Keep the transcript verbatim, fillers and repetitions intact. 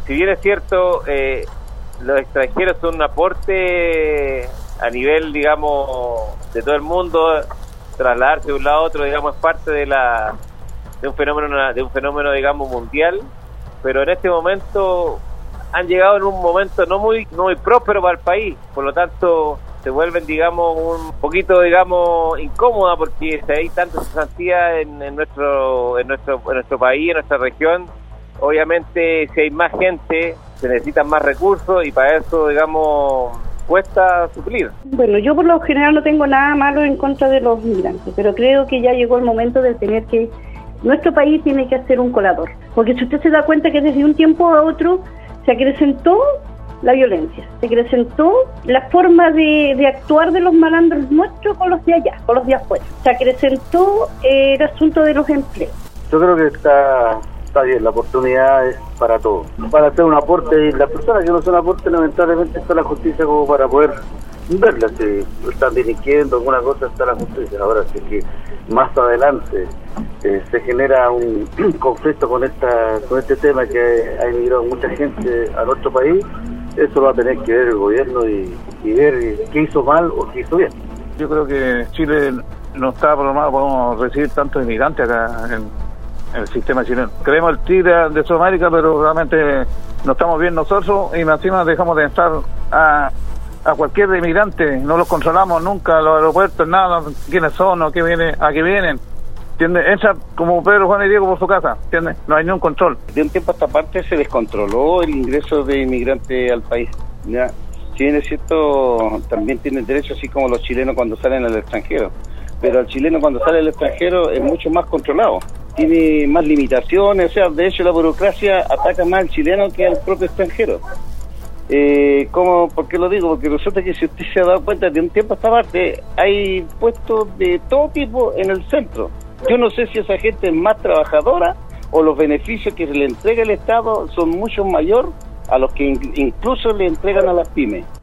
si bien es cierto, eh, los extranjeros son un aporte a nivel, digamos, de todo el mundo, trasladarse de un lado a otro, digamos, es parte de la de un fenómeno, de un fenómeno, digamos, mundial, pero en este momento han llegado en un momento no muy no muy próspero para el país, por lo tanto se vuelven, digamos, un poquito, digamos, incómoda porque si hay tanta cesantía en, en nuestro en nuestro en nuestro país, en nuestra región, obviamente si hay más gente se necesitan más recursos y para eso, digamos, cuesta suplir. Bueno, yo por lo general no tengo nada malo en contra de los migrantes, pero creo que ya llegó el momento de tener que nuestro país tiene que hacer un colador, porque si usted se da cuenta que desde un tiempo a otro se acrecentó la violencia, se acrecentó la forma de, de actuar de los malandros nuestros con los de allá, con los de afuera, se acrecentó eh, el asunto de los empleos. Yo creo que está, está bien, la oportunidad es para todos, para hacer un aporte, y las personas que no son aporte lamentablemente está la justicia como para poder verlas, si están delinquiendo alguna cosa está la justicia. Ahora sí que más adelante eh, se genera un conflicto con esta con este tema que ha emigrado mucha gente a nuestro país, eso lo va a tener que ver el gobierno y, y ver qué hizo mal o qué hizo bien. Yo creo que Chile no está programado para recibir tantos inmigrantes acá en, en el sistema chileno. Creemos el tigre de Sudamérica, pero realmente no estamos bien nosotros y encima dejamos de estar a a cualquier inmigrante, no los controlamos nunca, los aeropuertos, nada, quiénes son o qué viene, a qué vienen, ¿entiendes? Entra como Pedro, Juan y Diego por su casa, ¿entiendes? No hay ningún control. De un tiempo a esta parte se descontroló el ingreso de inmigrantes al país, ¿ya? Si bien es cierto, también tienen derecho, así como los chilenos cuando salen al extranjero, pero el chileno cuando sale al extranjero es mucho más controlado, tiene más limitaciones, o sea, de hecho la burocracia ataca más al chileno que al propio extranjero. Eh, ¿cómo? ¿Por qué lo digo? Porque resulta que si usted se ha dado cuenta, de un tiempo a esta parte hay puestos de todo tipo en el centro. Yo no sé si esa gente es más trabajadora o los beneficios que le entrega el Estado son mucho mayor a los que in- incluso le entregan a las pymes.